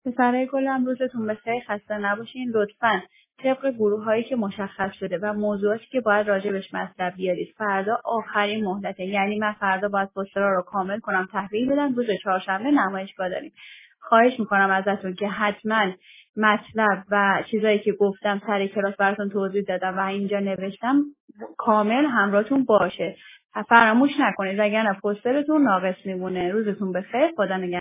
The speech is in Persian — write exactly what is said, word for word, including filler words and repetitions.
پسرای گلم روزتون بخیر، خسته نباشین. لطفاً طبق گروه‌هایی که مشخص شده و موضوعاتی که باید راجبش مطلب بیارید فردا آخرین مهلته. یعنی من فردا باید پوسترها رو کامل کنم تحویل بدم. روز چهارشنبه نمایشگاه داریم. خواهش میکنم ازتون که حتما مطلب و چیزایی که گفتم سر کلاس براتون توضیح دادم و اینجا نوشتم کامل همراهتون باشه. فراموش نکنید وگرنه پوسترتون ناقص میمونه. روزتون بخیر. خدا نگهدار.